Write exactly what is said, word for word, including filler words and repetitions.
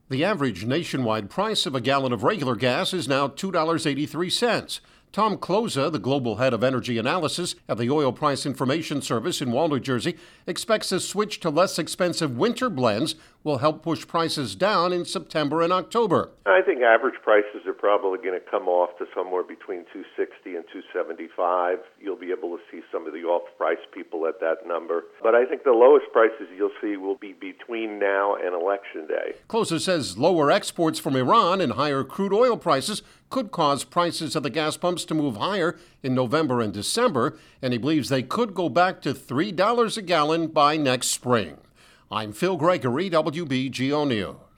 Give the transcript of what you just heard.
The average nationwide price of a gallon of regular gas is now two dollars and eighty-three cents. Tom Kloza, the global head of energy analysis at the Oil Price Information Service in Wall, New Jersey, expects a switch to less expensive winter blends will help push prices down in September and October. I think average prices are probably going to come off to somewhere between two sixty and two seventy-five. You'll be able to see some of the off-price people at that number. But I think the lowest prices you'll see will be between now and Election Day. Kloza says lower exports from Iran and higher crude oil prices could cause prices at the gas pumps to move higher in November and December, and he believes they could go back to three dollars a gallon by next spring. I'm Phil Gregory, W B G O News.